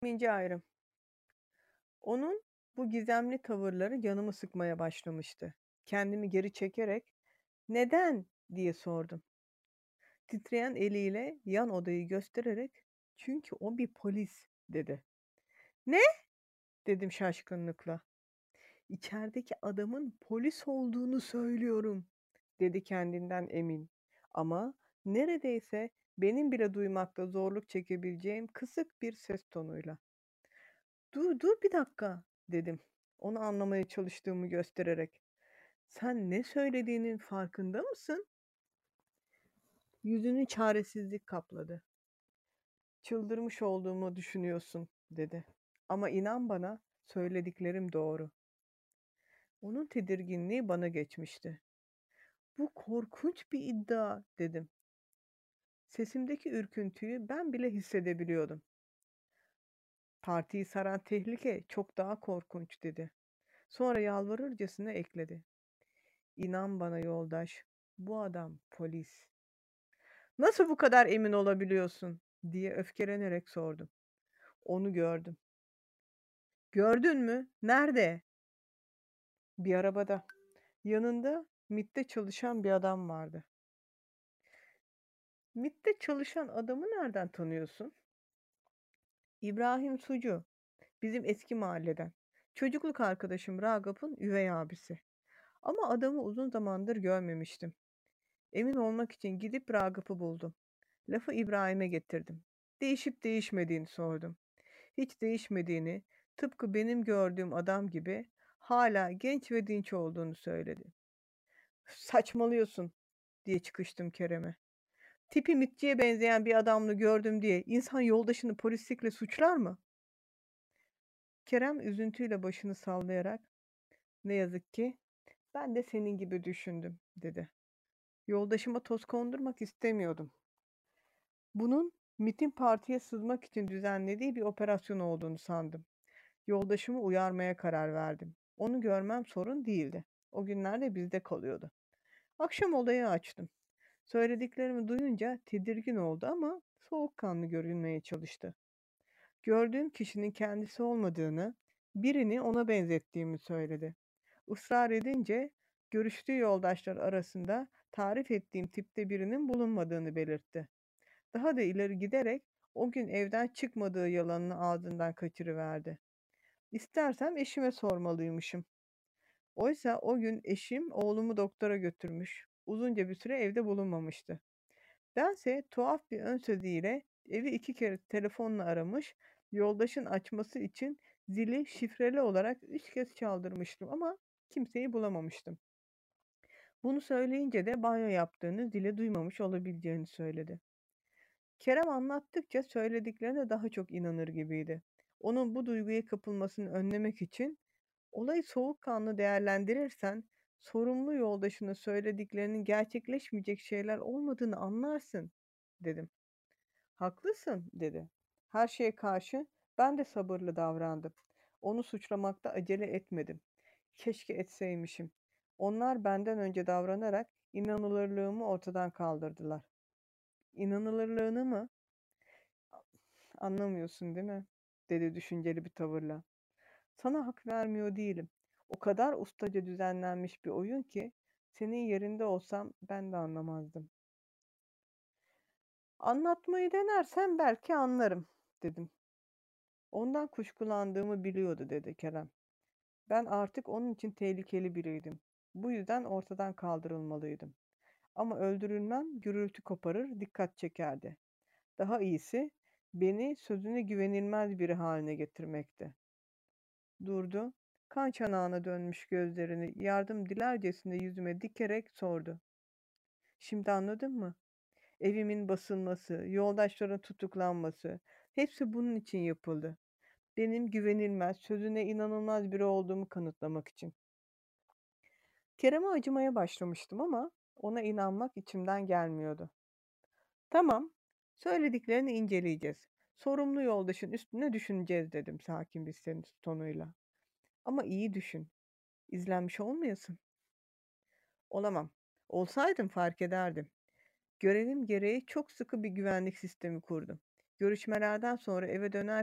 İnce ayrım. Onun bu gizemli tavırları canımı sıkmaya başlamıştı. Kendimi geri çekerek "Neden?" diye sordum. Titreyen eliyle yan odayı göstererek "Çünkü o bir polis." dedi. "Ne?" dedim şaşkınlıkla. "İçerideki adamın polis olduğunu söylüyorum." dedi kendinden emin. Ama neredeyse benim bile duymakta zorluk çekebileceğim kısık bir ses tonuyla. "Dur, dur bir dakika." dedim, onu anlamaya çalıştığımı göstererek. "Sen ne söylediğinin farkında mısın?" Yüzünü çaresizlik kapladı. "Çıldırmış olduğumu düşünüyorsun." dedi. "Ama inan bana, söylediklerim doğru." Onun tedirginliği bana geçmişti. "Bu korkunç bir iddia." dedim. Sesimdeki ürküntüyü ben bile hissedebiliyordum. "Partiyi saran tehlike çok daha korkunç." dedi. Sonra yalvarırcasına ekledi. "İnan bana yoldaş, bu adam polis." "Nasıl bu kadar emin olabiliyorsun?" diye öfkelenerek sordum. "Onu gördüm." "Gördün mü? Nerede?" "Bir arabada. Yanında MİT'te çalışan bir adam vardı." "MİT'te çalışan adamı nereden tanıyorsun?" "İbrahim Sucu, bizim eski mahalleden. Çocukluk arkadaşım Ragıp'ın üvey abisi. Ama adamı uzun zamandır görmemiştim. Emin olmak için gidip Ragıp'ı buldum. Lafı İbrahim'e getirdim. Değişip değişmediğini sordum. Hiç değişmediğini, tıpkı benim gördüğüm adam gibi hala genç ve dinç olduğunu söyledi. "Saçmalıyorsun." diye çıkıştım Kerem'e. "Tipi mitçiye benzeyen bir adamla gördüm diye insan yoldaşını polislikle suçlar mı?" Kerem üzüntüyle başını sallayarak "Ne yazık ki ben de senin gibi düşündüm." dedi. "Yoldaşıma toz kondurmak istemiyordum. Bunun MİT'in partiye sızmak için düzenlediği bir operasyon olduğunu sandım. Yoldaşımı uyarmaya karar verdim. Onu görmem sorun değildi. O günlerde bizde kalıyordu. Akşam olayı açtım. Söylediklerimi duyunca tedirgin oldu ama soğukkanlı görünmeye çalıştı. Gördüğüm kişinin kendisi olmadığını, birini ona benzettiğimi söyledi. Israr edince görüştüğü yoldaşlar arasında tarif ettiğim tipte birinin bulunmadığını belirtti. Daha da ileri giderek o gün evden çıkmadığı yalanını ağzından kaçırıverdi. İstersem eşime sormalıymışım. Oysa o gün eşim oğlumu doktora götürmüş. Uzunca bir süre evde bulunmamıştı. Bense tuhaf bir ön sözüyle evi 2 kere telefonla aramış, yoldaşın açması için zili şifreli olarak 3 kez çaldırmıştım ama kimseyi bulamamıştım. Bunu söyleyince de banyo yaptığını, zili duymamış olabileceğini söyledi. Kerem anlattıkça söylediklerine daha çok inanır gibiydi. Onun bu duyguya kapılmasını önlemek için "Olayı soğukkanlı değerlendirirsen sorumlu yoldaşının söylediklerinin gerçekleşmeyecek şeyler olmadığını anlarsın." dedim. "Haklısın." dedi. "Her şeye karşı ben de sabırlı davrandım. Onu suçlamakta acele etmedim. Keşke etseymişim. Onlar benden önce davranarak inanılırlığımı ortadan kaldırdılar." "İnanılırlığını mı? Anlamıyorsun, değil mi?" dedi düşünceli bir tavırla. "Sana hak vermiyor değilim. O kadar ustaca düzenlenmiş bir oyun ki senin yerinde olsam ben de anlamazdım." "Anlatmayı denersen belki anlarım." dedim. "Ondan kuşkulandığımı biliyordu." dedi Kerem. "Ben artık onun için tehlikeli biriydim. Bu yüzden ortadan kaldırılmalıydım. Ama öldürülmem gürültü koparır, dikkat çekerdi. Daha iyisi beni sözüne güvenilmez biri haline getirmekti." Durdu. Kan çanağına dönmüş gözlerini yardım dilercesine yüzüme dikerek sordu. "Şimdi anladın mı? Evimin basılması, yoldaşların tutuklanması, hepsi bunun için yapıldı. Benim güvenilmez, sözüne inanılmaz biri olduğumu kanıtlamak için." Kerem'e acımaya başlamıştım ama ona inanmak içimden gelmiyordu. "Tamam, söylediklerini inceleyeceğiz. Sorumlu yoldaşın üstüne düşüneceğiz." dedim sakin bir ses tonuyla. "Ama iyi düşün, izlenmiş olmayasın." "Olamam. Olsaydım fark ederdim. Görevim gereği çok sıkı bir güvenlik sistemi kurdum. Görüşmelerden sonra eve dönerken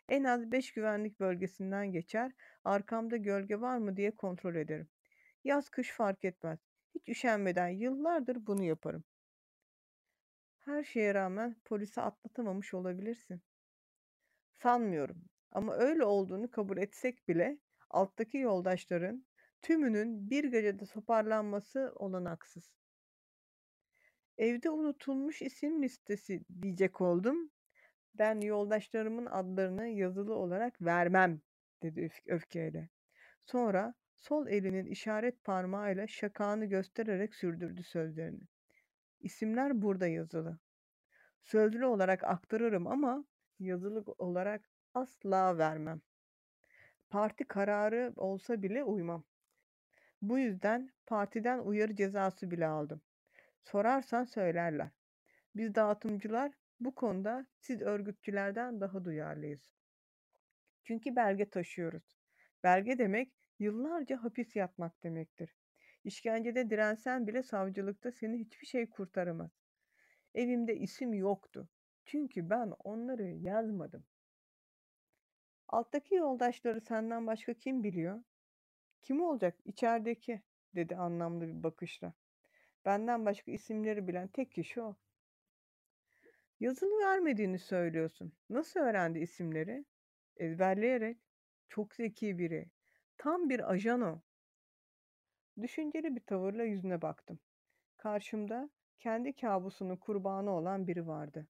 En az 5 güvenlik bölgesinden geçer, arkamda gölge var mı diye kontrol ederim. Yaz kış fark etmez. Hiç üşenmeden yıllardır bunu yaparım. Her şeye rağmen polisi atlatamamış olabilirsin. Sanmıyorum. Ama öyle olduğunu kabul etsek bile alttaki yoldaşların tümünün bir gecede toparlanması olanaksız. Evde unutulmuş isim listesi diyecek oldum. Ben yoldaşlarımın adlarını yazılı olarak vermem, dedi öfkeyle. Sonra sol elinin işaret parmağıyla şakağını göstererek sürdürdü sözlerini. İsimler burada yazılı. Sözlü olarak aktarırım ama yazılı olarak asla vermem. Parti kararı olsa bile uymam. Bu yüzden partiden uyarı cezası bile aldım. Sorarsan söylerler. Biz dağıtımcılar bu konuda siz örgütçülerden daha duyarlıyız. Çünkü belge taşıyoruz. Belge demek yıllarca hapis yatmak demektir. İşkencede dirensen bile savcılıkta seni hiçbir şey kurtaramaz. Evimde isim yoktu. Çünkü ben onları yazmadım. Alttaki yoldaşları senden başka kim biliyor? Kim olacak? İçerideki, dedi anlamlı bir bakışla. Benden başka isimleri bilen tek kişi o. Yazılı vermediğini söylüyorsun. Nasıl öğrendi isimleri? Ezberleyerek. Çok zeki biri. Tam bir ajan o. Düşünceli bir tavırla yüzüne baktım. Karşımda kendi kabusunun kurbanı olan biri vardı.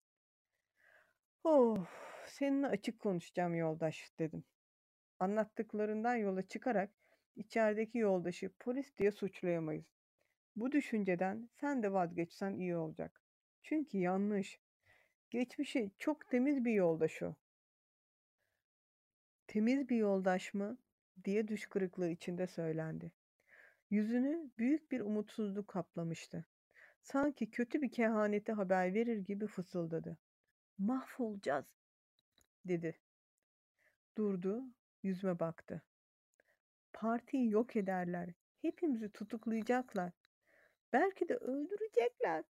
Oh, seninle açık konuşacağım yoldaş, dedim. Anlattıklarından yola çıkarak içerideki yoldaşı polis diye suçlayamayız. Bu düşünceden sen de vazgeçsen iyi olacak. Çünkü yanlış. Geçmişi çok temiz bir yoldaş o. Temiz bir yoldaş mı? Diye düş kırıklığı içinde söylendi. Yüzünü büyük bir umutsuzluk kaplamıştı. Sanki kötü bir kehanete haber verir gibi fısıldadı. Mahvolacağız, dedi. Durdu, yüzüme baktı. Partiyi yok ederler. Hepimizi tutuklayacaklar. Belki de öldürecekler.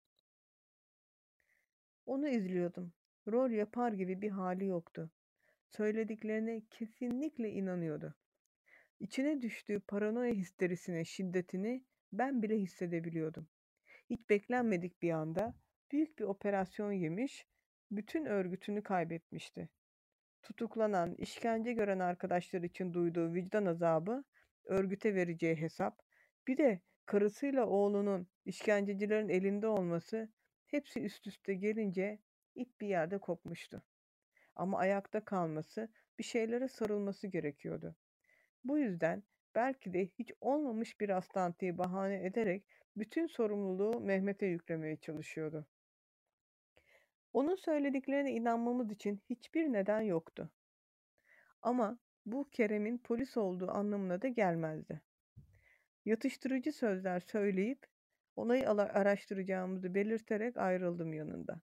Onu izliyordum. Rol yapar gibi bir hali yoktu. Söylediklerine kesinlikle inanıyordu. İçine düştüğü paranoya histerisinin şiddetini ben bile hissedebiliyordum. Hiç beklenmedik bir anda büyük bir operasyon yemiş, bütün örgütünü kaybetmişti. Tutuklanan, işkence gören arkadaşlar için duyduğu vicdan azabı, örgüte vereceği hesap, bir de karısıyla oğlunun işkencecilerin elinde olması, hepsi üst üste gelince ip bir yerde kopmuştu. Ama ayakta kalması, bir şeylere sarılması gerekiyordu. Bu yüzden belki de hiç olmamış bir rastlantıyı bahane ederek bütün sorumluluğu Mehmet'e yüklemeye çalışıyordu. Onun söylediklerine inanmamız için hiçbir neden yoktu. Ama bu Kerem'in polis olduğu anlamına da gelmezdi. Yatıştırıcı sözler söyleyip olayı araştıracağımızı belirterek ayrıldım yanında.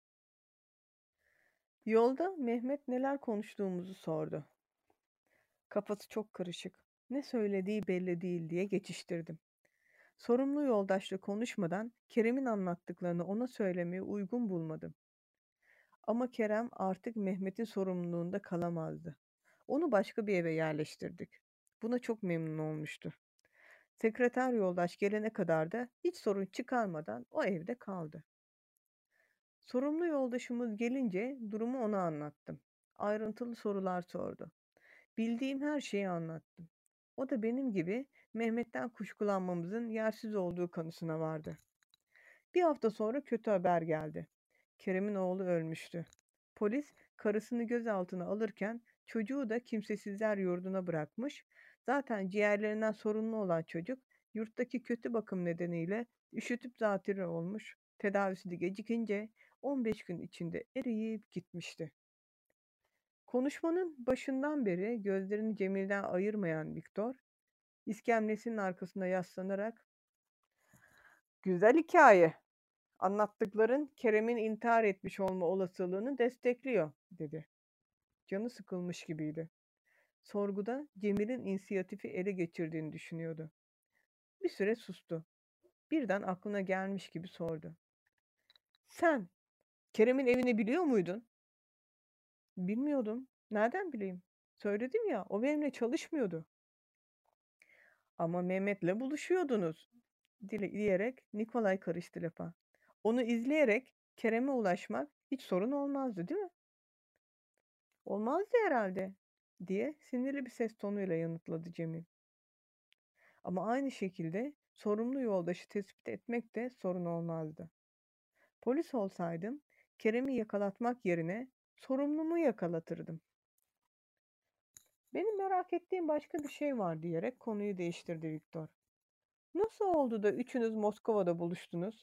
Yolda Mehmet neler konuştuğumuzu sordu. Kafası çok karışık. Ne söylediği belli değil diye geçiştirdim. Sorumlu yoldaşla konuşmadan Kerem'in anlattıklarını ona söylemeye uygun bulmadım. Ama Kerem artık Mehmet'in sorumluluğunda kalamazdı. Onu başka bir eve yerleştirdik. Buna çok memnun olmuştu. Sekreter yoldaş gelene kadar da hiç sorun çıkarmadan o evde kaldı. Sorumlu yoldaşımız gelince durumu ona anlattım. Ayrıntılı sorular sordu. Bildiğim her şeyi anlattım. O da benim gibi Mehmet'ten kuşkulanmamızın yersiz olduğu kanısına vardı. Bir hafta sonra kötü haber geldi. Kerem'in oğlu ölmüştü. Polis karısını gözaltına alırken çocuğu da kimsesizler yurduna bırakmış. Zaten ciğerlerinden sorunlu olan çocuk yurttaki kötü bakım nedeniyle üşütüp zatürre olmuş. Tedavisi de gecikince 15 gün içinde eriyip gitmişti. Konuşmanın başından beri gözlerini Cemil'den ayırmayan Viktor, iskemlesinin arkasına yaslanarak "Güzel hikaye. Anlattıkların Kerem'in intihar etmiş olma olasılığını destekliyor," dedi. Canı sıkılmış gibiydi. Sorguda Cemil'in inisiyatifi ele geçirdiğini düşünüyordu. Bir süre sustu. Birden aklına gelmiş gibi sordu. "Sen Kerem'in evini biliyor muydun?" "Bilmiyordum. Nereden bileyim? Söyledim ya, o benimle çalışmıyordu. Ama Mehmet'le buluşuyordunuz diyerek Nikolay karıştı lafa. Onu izleyerek Kerem'e ulaşmak hiç sorun olmazdı, değil mi? Olmazdı herhalde diye sinirli bir ses tonuyla yanıtladı Cemil. Ama aynı şekilde sorumlu yoldaşı tespit etmek de sorun olmazdı. Polis olsaydım Kerem'i yakalatmak yerine sorumlumu yakalatırdım. Benim merak ettiğim başka bir şey var diyerek konuyu değiştirdi Viktor. Nasıl oldu da üçünüz Moskova'da buluştunuz?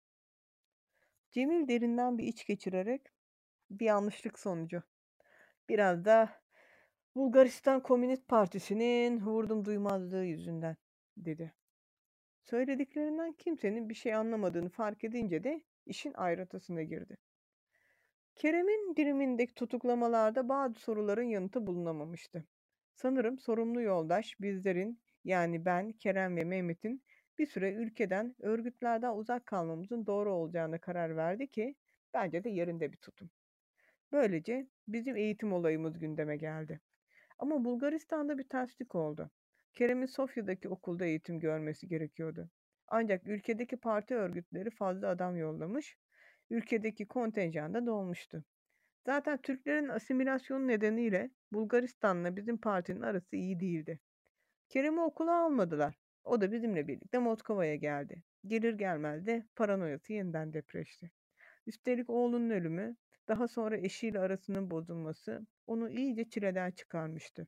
Cemil derinden bir iç geçirerek bir yanlışlık sonucu. Biraz da Bulgaristan Komünist Partisi'nin vurdum duymazlığı yüzünden dedi. Söylediklerinden kimsenin bir şey anlamadığını fark edince de işin ayrıntısına girdi. Kerem'in dirimindeki tutuklamalarda bazı soruların yanıtı bulunamamıştı. Sanırım sorumlu yoldaş bizlerin, yani ben, Kerem ve Mehmet'in bir süre ülkeden, örgütlerden uzak kalmamızın doğru olacağına karar verdi ki bence de yerinde bir tutum. Böylece bizim eğitim olayımız gündeme geldi. Ama Bulgaristan'da bir terslik oldu. Kerem'in Sofya'daki okulda eğitim görmesi gerekiyordu. Ancak ülkedeki parti örgütleri fazla adam yollamış, ülkedeki kontenjan da dolmuştu. Zaten Türklerin asimilasyonu nedeniyle Bulgaristan'la bizim partinin arası iyi değildi. Kerem'i okula almadılar. O da bizimle birlikte Moskova'ya geldi. Gelir gelmez de paranoyası yeniden depreşti. Üstelik oğlunun ölümü, daha sonra eşiyle arasının bozulması onu iyice çileden çıkarmıştı.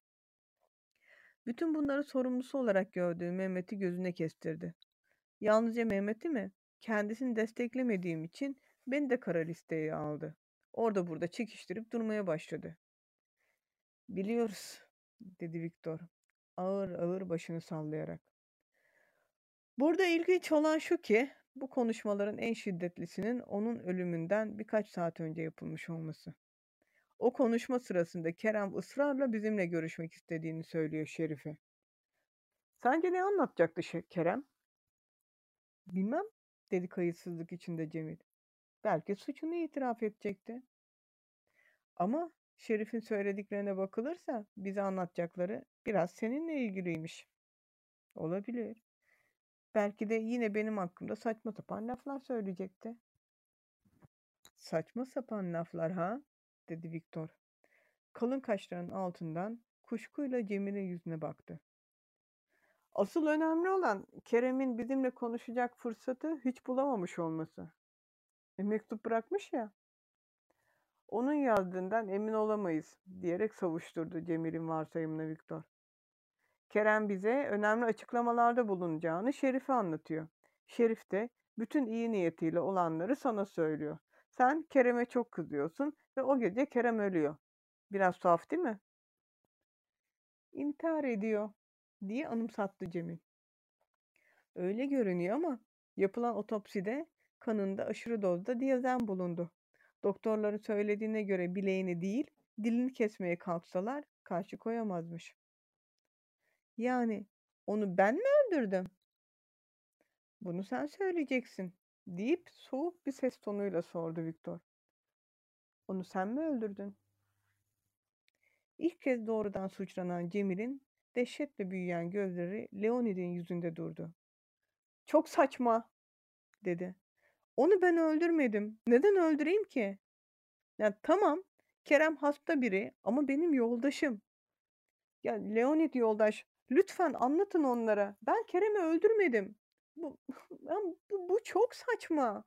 Bütün bunları sorumlusu olarak gördüğü Mehmet'i gözüne kestirdi. Yalnızca Mehmet'i mi? Kendisini desteklemediğim için beni de kara listeye aldı. Orada burada çekiştirip durmaya başladı. Biliyoruz, dedi Viktor, ağır ağır başını sallayarak. Burada ilginç olan şu ki, bu konuşmaların en şiddetlisinin onun ölümünden birkaç saat önce yapılmış olması. O konuşma sırasında Kerem ısrarla bizimle görüşmek istediğini söylüyor Şerife. Sence ne anlatacaktı Kerem? Bilmem, dedi kayıtsızlık içinde Cemil. Belki suçunu itiraf edecekti. Ama Şerif'in söylediklerine bakılırsa bize anlatacakları biraz seninle ilgiliymiş. Olabilir. Belki de yine benim hakkımda saçma sapan laflar söyleyecekti. Saçma sapan laflar ha? Dedi Viktor. Kalın kaşlarının altından kuşkuyla Cemil'in yüzüne baktı. Asıl önemli olan Kerem'in bizimle konuşacak fırsatı hiç bulamamış olması. Mektup bırakmış ya. Onun yazdığından emin olamayız diyerek savuşturdu Cemil'in varsayımını Viktor. Kerem bize önemli açıklamalarda bulunacağını Şerif'e anlatıyor. Şerif de bütün iyi niyetiyle olanları sana söylüyor. Sen Kerem'e çok kızıyorsun ve o gece Kerem ölüyor. Biraz tuhaf değil mi? İntihar ediyor diye anımsattı Cemil. Öyle görünüyor ama yapılan otopside kanında aşırı dozda diazen bulundu. Doktorların söylediğine göre bileğini değil, dilini kesmeye kalksalar karşı koyamazmış. Yani onu ben mi öldürdüm? Bunu sen söyleyeceksin, deyip soğuk bir ses tonuyla sordu Viktor. Onu sen mi öldürdün? İlk kez doğrudan suçlanan Cemil'in dehşetle büyüyen gözleri Leonid'in yüzünde durdu. Çok saçma, dedi. Onu ben öldürmedim. Neden öldüreyim ki? Ya tamam, Kerem hasta biri ama benim yoldaşım. Ya Leonid yoldaş, lütfen anlatın onlara. Ben Kerem'i öldürmedim. Bu, bu çok saçma.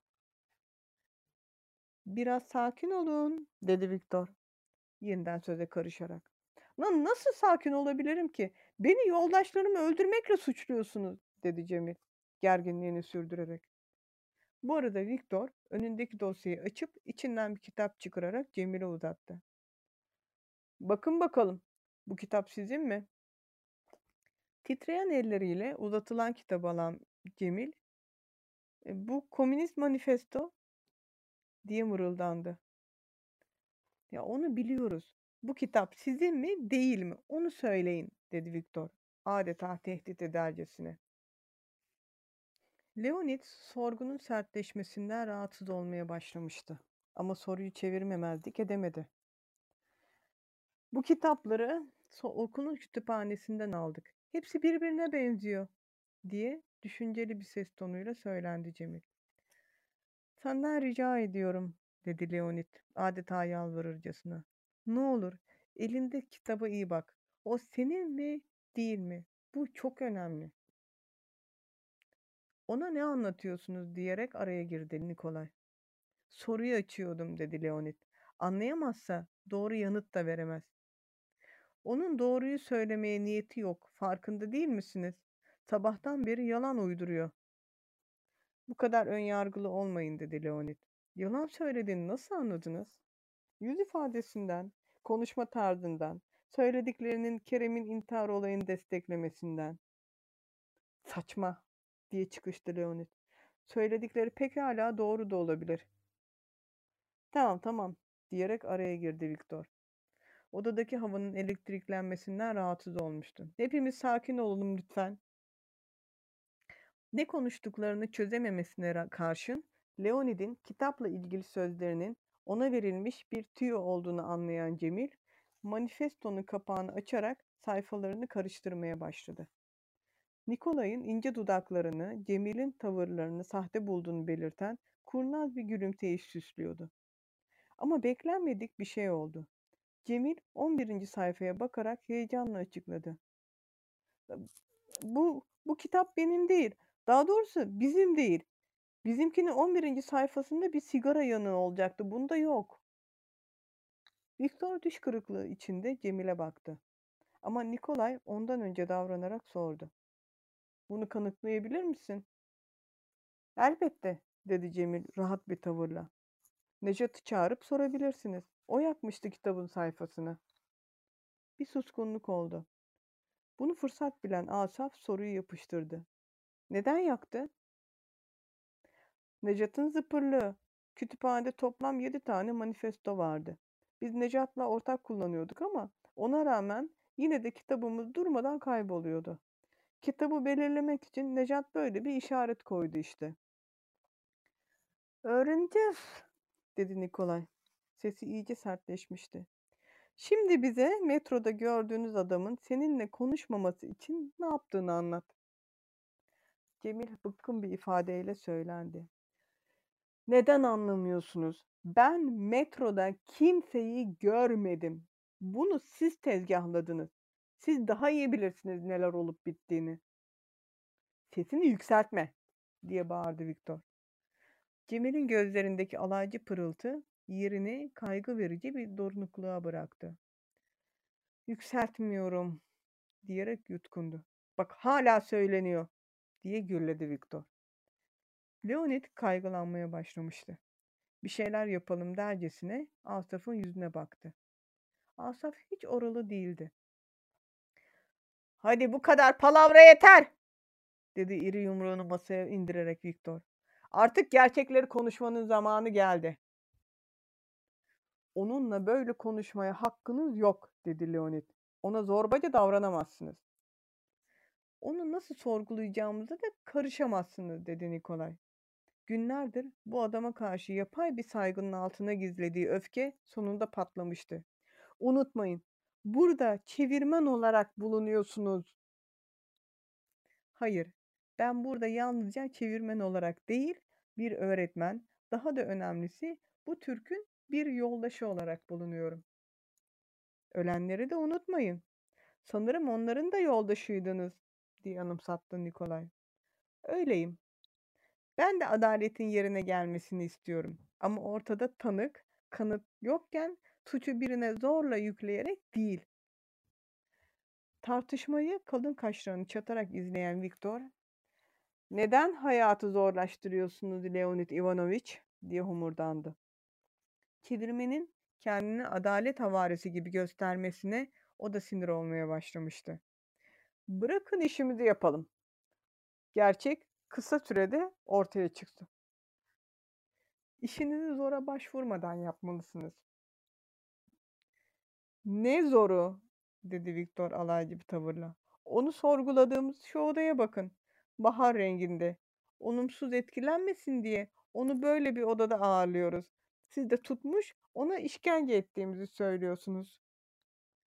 Biraz sakin olun, dedi Viktor, yeniden söze karışarak. Lan nasıl sakin olabilirim ki? Beni yoldaşlarımı öldürmekle suçluyorsunuz, dedi Cemil, gerginliğini sürdürerek. Bu arada Viktor önündeki dosyayı açıp içinden bir kitap çıkararak Cemil'e uzattı. Bakın bakalım, bu kitap sizin mi? Titreyen elleriyle uzatılan kitabı alan Cemil, bu Komünist Manifesto diye mırıldandı. Ya onu biliyoruz. Bu kitap sizin mi, değil mi? Onu söyleyin, dedi Viktor, adeta tehdit edercesine. Leonid sorgunun sertleşmesinden rahatsız olmaya başlamıştı. Ama soruyu çevirmemezlik edemedi. Bu kitapları okulun kütüphanesinden aldık. Hepsi birbirine benziyor diye düşünceli bir ses tonuyla söylendi Cemil. Senden rica ediyorum dedi Leonid adeta yalvarırcasına. Ne olur elinde kitaba iyi bak. O senin mi değil mi? Bu çok önemli. Ona ne anlatıyorsunuz diyerek araya girdi Nikolay. Soruyu açıyordum dedi Leonid. Anlayamazsa doğru yanıt da veremez. Onun doğruyu söylemeye niyeti yok. Farkında değil misiniz? Sabahtan beri yalan uyduruyor. Bu kadar önyargılı olmayın dedi Leonid. Yalan söylediğini nasıl anladınız? Yüz ifadesinden, konuşma tarzından, söylediklerinin Kerem'in intihar olayını desteklemesinden. Saçma diye çıkıştı Leonid. Söyledikleri pekala doğru da olabilir. Tamam tamam diyerek araya girdi Viktor. Odadaki havanın elektriklenmesinden rahatsız olmuştu. Hepimiz sakin olalım lütfen. Ne konuştuklarını çözememesine karşın Leonid'in kitapla ilgili sözlerinin ona verilmiş bir tüyo olduğunu anlayan Cemil, manifestonun kapağını açarak sayfalarını karıştırmaya başladı. Nikolay'ın ince dudaklarını, Cemil'in tavırlarını sahte bulduğunu belirten kurnaz bir gülümseyiş süslüyordu. Ama beklenmedik bir şey oldu. Cemil 11. sayfaya bakarak heyecanla açıkladı. Bu kitap benim değil. Daha doğrusu bizim değil. Bizimkinin 11. sayfasında bir sigara yanığı olacaktı. Bunda yok. Viktor düş kırıklığı içinde Cemil'e baktı. Ama Nikolay ondan önce davranarak sordu. Bunu kanıtlayabilir misin? Elbette, dedi Cemil rahat bir tavırla. Necat'ı çağırıp sorabilirsiniz. O yakmıştı kitabın sayfasını. Bir suskunluk oldu. Bunu fırsat bilen Asaf soruyu yapıştırdı. Neden yaktı? Necat'ın zıpırlığı. Kütüphanede toplam 7 tane manifesto vardı. Biz Necat'la ortak kullanıyorduk ama ona rağmen yine de kitabımız durmadan kayboluyordu. Kitabı belirlemek için Necat böyle bir işaret koydu işte. Öğreneceğiz, dedi Nikolay. Sesi iyice sertleşmişti. Şimdi bize metroda gördüğünüz adamın seninle konuşmaması için ne yaptığını anlat. Cemil bıkkın bir ifadeyle söylendi. Neden anlamıyorsunuz? Ben metroda kimseyi görmedim. Bunu siz tezgahladınız. Siz daha iyi bilirsiniz neler olup bittiğini. Sesini yükseltme, diye bağırdı Viktor. Cemil'in gözlerindeki alaycı pırıltı yerini kaygı verici bir donukluğa bıraktı. Yükseltmiyorum, diyerek yutkundu. Bak hala söyleniyor, diye gürledi Viktor. Leonid kaygılanmaya başlamıştı. Bir şeyler yapalım dercesine Asaf'ın yüzüne baktı. Asaf hiç oralı değildi. Hadi bu kadar palavra yeter, dedi iri yumruğunu masaya indirerek Viktor. Artık gerçekleri konuşmanın zamanı geldi. Onunla böyle konuşmaya hakkınız yok, dedi Leonid. Ona zorbaca davranamazsınız. Onu nasıl sorgulayacağımıza da karışamazsınız, dedi Nikolay. Günlerdir bu adama karşı yapay bir saygının altına gizlediği öfke sonunda patlamıştı. Unutmayın, burada çevirmen olarak bulunuyorsunuz. Hayır, ben burada yalnızca çevirmen olarak değil, bir öğretmen, daha da önemlisi bu Türk'ün bir yoldaşı olarak bulunuyorum. Ölenleri de unutmayın. Sanırım onların da yoldaşıydınız, diye anımsattı Nikolay. Öyleyim. Ben de adaletin yerine gelmesini istiyorum. Ama ortada tanık, kanıt yokken suçu birine zorla yükleyerek değil. Tartışmayı kalın kaşlarını çatarak izleyen Viktor, "Neden hayatı zorlaştırıyorsunuz Leonid Ivanoviç?" diye homurdandı. Çevirmenin kendini adalet havarisi gibi göstermesine o da sinir olmaya başlamıştı. Bırakın işimizi yapalım. Gerçek kısa sürede ortaya çıksın. İşinizi zora başvurmadan yapmalısınız. Ne zoru? Dedi Viktor alaycı bir tavırla. Onu sorguladığımız şu odaya bakın. Bahar renginde. Olumsuz etkilenmesin diye onu böyle bir odada ağırlıyoruz. Siz de tutmuş ona işkence ettiğimizi söylüyorsunuz.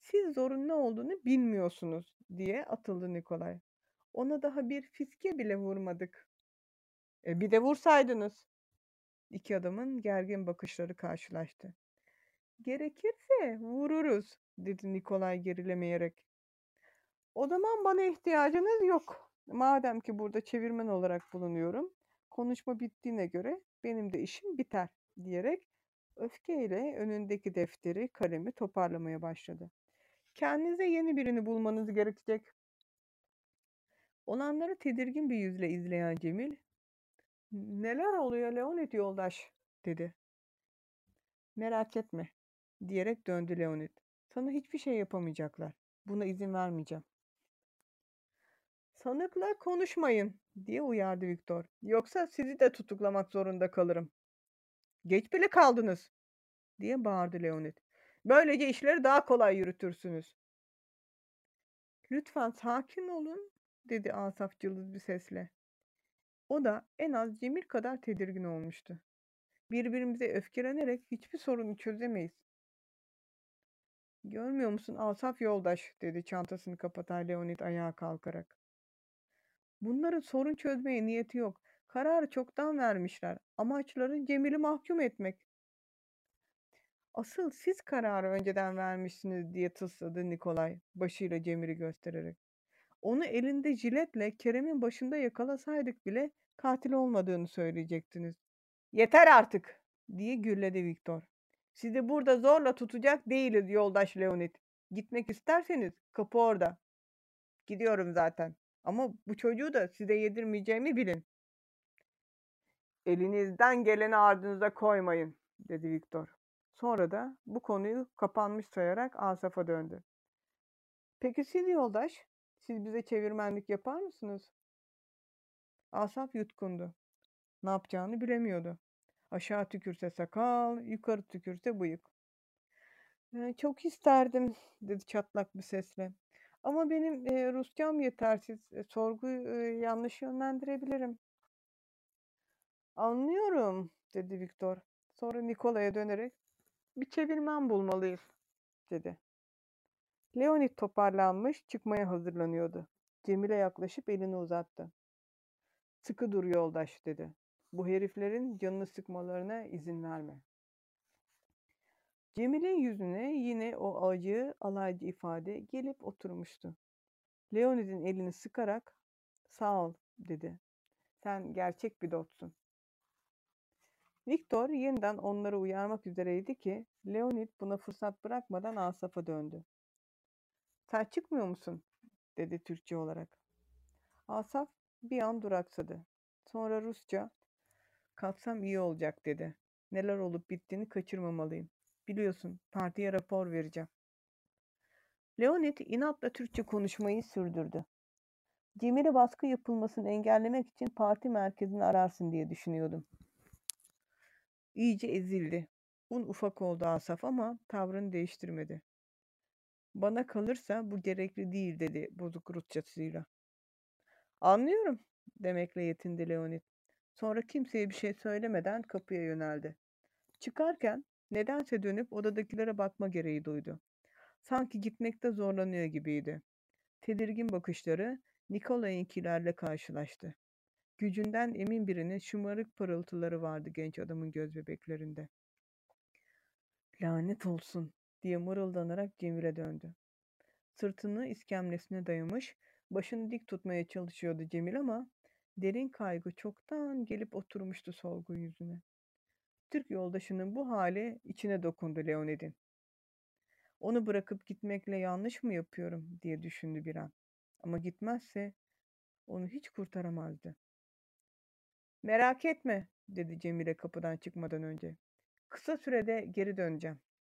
Siz zorun ne olduğunu bilmiyorsunuz diye atıldı Nikolay. Ona daha bir fiske bile vurmadık. Bir de vursaydınız. İki adamın gergin bakışları karşılaştı. Gerekirse vururuz dedi Nikolay gerilemeyerek. O zaman bana ihtiyacınız yok. Madem ki burada çevirmen olarak bulunuyorum, konuşma bittiğine göre benim de işim biter diyerek öfkeyle önündeki defteri, kalemi toparlamaya başladı. Kendinize yeni birini bulmanız gerekecek. Olanları tedirgin bir yüzle izleyen Cemil, neler oluyor Leonid yoldaş dedi. Merak etme diyerek döndü Leonid. Sana hiçbir şey yapamayacaklar. Buna izin vermeyeceğim. Sanıkla konuşmayın diye uyardı Viktor. Yoksa sizi de tutuklamak zorunda kalırım. Geç bile kaldınız diye bağırdı Leonid. Böylece işleri daha kolay yürütürsünüz. Lütfen sakin olun dedi Asaf cılız bir sesle. O da en az Cemil kadar tedirgin olmuştu. Birbirimize öfkelenerek hiçbir sorunu çözemeyiz. Görmüyor musun Asaf yoldaş dedi çantasını kapatan Leonid ayağa kalkarak. Bunların sorun çözmeye niyeti yok. Kararı çoktan vermişler. Amaçları Cemil'i mahkum etmek. Asıl siz kararı önceden vermişsiniz diye tısladı Nikolay başıyla Cemil'i göstererek. Onu elinde jiletle Kerem'in başında yakalasaydık bile katil olmadığını söyleyecektiniz. Yeter artık diye gürledi Viktor. Sizi burada zorla tutacak değiliz yoldaş Leonid. Gitmek isterseniz kapı orada. Gidiyorum zaten. Ama bu çocuğu da size yedirmeyeceğimi bilin. Elinizden geleni ardınıza koymayın, dedi Viktor. Sonra da bu konuyu kapanmış sayarak Asaf'a döndü. Peki siz yoldaş, siz bize çevirmenlik yapar mısınız? Asaf yutkundu. Ne yapacağını bilemiyordu. Aşağı tükürse sakal, yukarı tükürse bıyık. Çok isterdim, dedi çatlak bir sesle. Ama benim Rusçam yetersiz. Sorguyu yanlış yönlendirebilirim. Anlıyorum, dedi Viktor. Sonra Nikola'ya dönerek bir çevirmen bulmalıyız, dedi. Leonid toparlanmış, çıkmaya hazırlanıyordu. Cemile yaklaşıp elini uzattı. Sıkı dur yoldaş, dedi. Bu heriflerin canını sıkmalarına izin verme. Cemil'in yüzüne yine o acı, alaycı ifade gelip oturmuştu. Leonid'in elini sıkarak, sağ ol, dedi. Sen gerçek bir dostsun. Viktor yeniden onları uyarmak üzereydi ki Leonid buna fırsat bırakmadan Asaf'a döndü. Sen çıkmıyor musun? Dedi Türkçe olarak. Asaf bir an duraksadı. Sonra Rusça, kalksam iyi olacak dedi. Neler olup bittiğini kaçırmamalıyım. Biliyorsun partiye rapor vereceğim. Leonid inatla Türkçe konuşmayı sürdürdü. Cemil'e baskı yapılmasını engellemek için parti merkezini ararsın diye düşünüyordum. İyice ezildi. Un ufak oldu Asaf ama tavrını değiştirmedi. Bana kalırsa bu gerekli değil dedi bozuk Rusçasıyla. Anlıyorum demekle yetindi Leonid. Sonra kimseye bir şey söylemeden kapıya yöneldi. Çıkarken nedense dönüp odadakilere bakma gereği duydu. Sanki gitmekte zorlanıyor gibiydi. Tedirgin bakışları Nikolay'ınkilerle karşılaştı. Gücünden emin birinin şımarık parıltıları vardı genç adamın göz bebeklerinde. Lanet olsun diye mırıldanarak Cemil'e döndü. Sırtını iskemlesine dayamış, başını dik tutmaya çalışıyordu Cemil ama derin kaygı çoktan gelip oturmuştu solgun yüzüne. Türk yoldaşının bu hali içine dokundu Leonid'in. Onu bırakıp gitmekle yanlış mı yapıyorum diye düşündü bir an. Ama gitmezse onu hiç kurtaramazdı. Merak etme dedi Cemile kapıdan çıkmadan önce. Kısa sürede geri döneceğim.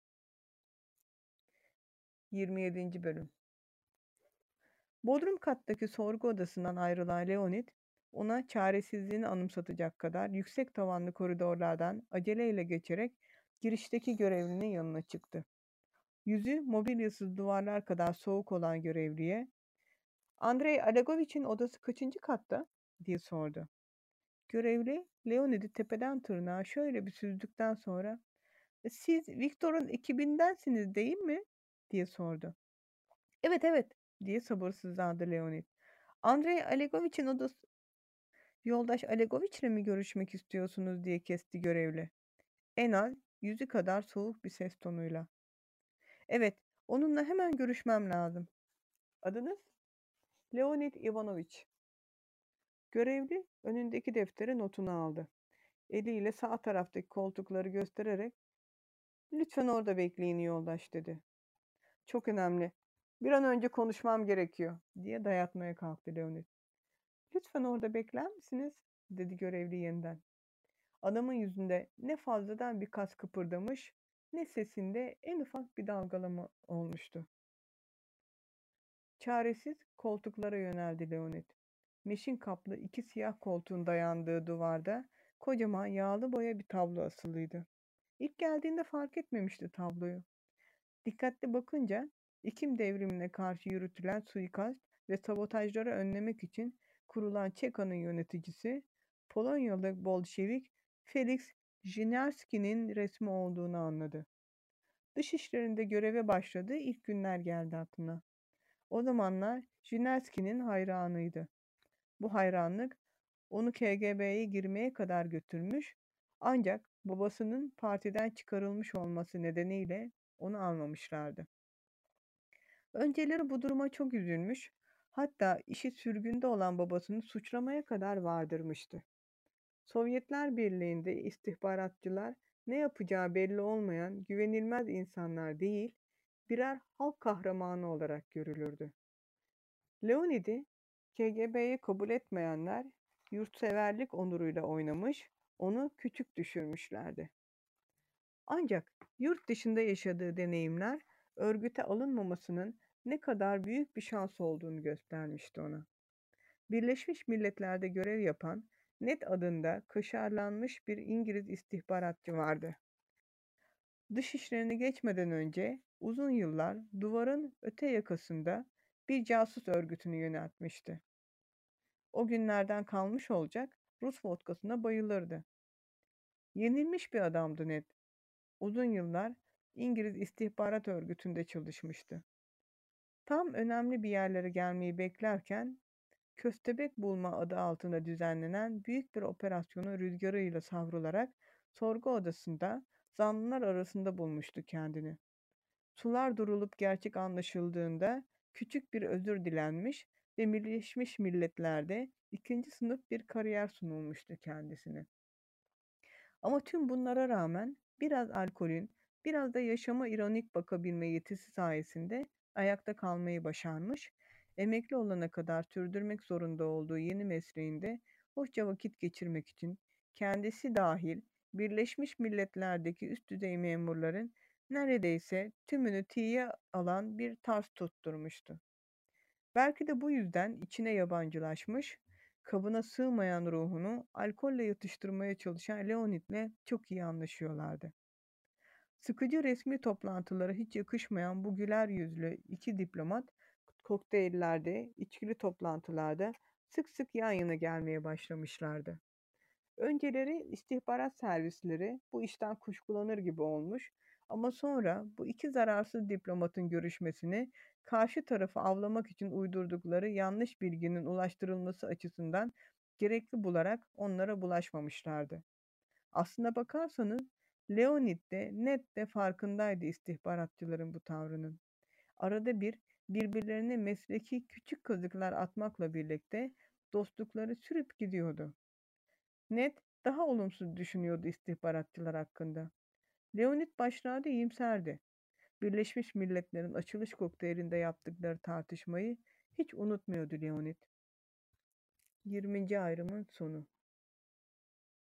27. bölüm. Bodrum kattaki sorgu odasından ayrılan Leonid, ona çaresizliğini anımsatacak kadar yüksek tavanlı koridorlardan aceleyle geçerek girişteki görevlinin yanına çıktı. Yüzü mobilyasız duvarlar kadar soğuk olan görevliye, "Andrei Alegoviç'in odası kaçıncı katta?" diye sordu. Görevli, Leonid'i tepeden tırnağa şöyle bir süzdükten sonra, "Siz Viktor'un ekibindensiniz değil mi?" diye sordu. Evet, evet, diye sabırsızlandı Leonid. Andrei Alegoviç'in odası, yoldaş Alegoviç'le mi görüşmek istiyorsunuz diye kesti görevli. En az yüzü kadar soğuk bir ses tonuyla. Evet, onunla hemen görüşmem lazım. Adınız? Leonid Ivanoviç. Görevli önündeki deftere notunu aldı. Eliyle sağ taraftaki koltukları göstererek lütfen orada bekleyin yoldaş dedi. Çok önemli. Bir an önce konuşmam gerekiyor diye dayatmaya kalktı Leonid. Lütfen orada bekler misiniz? Dedi görevli yeniden. Adamın yüzünde ne fazladan bir kas kıpırdamış, ne sesinde en ufak bir dalgalama olmuştu. Çaresiz koltuklara yöneldi Leonid. Meşin kaplı iki siyah koltuğun dayandığı duvarda kocaman yağlı boya bir tablo asılıydı. İlk geldiğinde fark etmemişti tabloyu. Dikkatli bakınca İkim devrimine karşı yürütülen suikast ve sabotajları önlemek için kurulan ÇEKA'nın yöneticisi Polonyalı Bolşevik Felix Jinarski'nin resmi olduğunu anladı. Dışişlerinde göreve başladığı ilk günler geldi aklına. O zamanlar Jinarski'nin hayranıydı. Bu hayranlık onu KGB'ye girmeye kadar götürmüş, ancak babasının partiden çıkarılmış olması nedeniyle onu almamışlardı. Önceleri bu duruma çok üzülmüş, hatta işi sürgünde olan babasını suçlamaya kadar vardırmıştı. Sovyetler Birliği'nde istihbaratçılar ne yapacağı belli olmayan güvenilmez insanlar değil, birer halk kahramanı olarak görülürdü. Leonid'i KGB'ye kabul etmeyenler yurtseverlik onuruyla oynamış, onu küçük düşürmüşlerdi. Ancak yurt dışında yaşadığı deneyimler örgüte alınmamasının ne kadar büyük bir şans olduğunu göstermişti ona. Birleşmiş Milletler'de görev yapan Ned adında kaşarlanmış bir İngiliz istihbaratçı vardı. Dışişlerine geçmeden önce uzun yıllar duvarın öte yakasında bir casus örgütünü yönetmişti. O günlerden kalmış olacak Rus vodkasına bayılırdı. Yenilmiş bir adamdı Ned. Uzun yıllar İngiliz istihbarat örgütünde çalışmıştı. Tam önemli bir yerlere gelmeyi beklerken Köstebek Bulma adı altında düzenlenen büyük bir operasyonun rüzgarıyla savrularak sorgu odasında zanlılar arasında bulmuştu kendini. Sular durulup gerçek anlaşıldığında küçük bir özür dilenmiş ve Birleşmiş Milletler'de ikinci sınıf bir kariyer sunulmuştu kendisine. Ama tüm bunlara rağmen biraz alkolün, biraz da yaşama ironik bakabilme yetisi sayesinde ayakta kalmayı başarmış, emekli olana kadar sürdürmek zorunda olduğu yeni mesleğinde hoşça vakit geçirmek için kendisi dahil Birleşmiş Milletler'deki üst düzey memurların neredeyse tümünü tiye alan bir tarz tutturmuştu. Belki de bu yüzden içine yabancılaşmış, kabına sığmayan ruhunu alkolle yatıştırmaya çalışan Leonid'le çok iyi anlaşıyorlardı. Sıkıcı resmi toplantılara hiç yakışmayan bu güler yüzlü iki diplomat, kokteyllerde, içkili toplantılarda sık sık yan yana gelmeye başlamışlardı. Önceleri istihbarat servisleri bu işten kuşkulanır gibi olmuş ama sonra bu iki zararsız diplomatın görüşmesini karşı tarafı avlamak için uydurdukları yanlış bilginin ulaştırılması açısından gerekli bularak onlara bulaşmamışlardı. Aslına bakarsanız Leonid de Ned de farkındaydı istihbaratçıların bu tavrının. Arada bir birbirlerine mesleki küçük kazıklar atmakla birlikte dostlukları sürüp gidiyordu. Ned daha olumsuz düşünüyordu istihbaratçılar hakkında. Leonid başlarda iyimserdi. Birleşmiş Milletler'in açılış kokteylinde yaptıkları tartışmayı hiç unutmuyordu Leonid. 20. ayrımın sonu.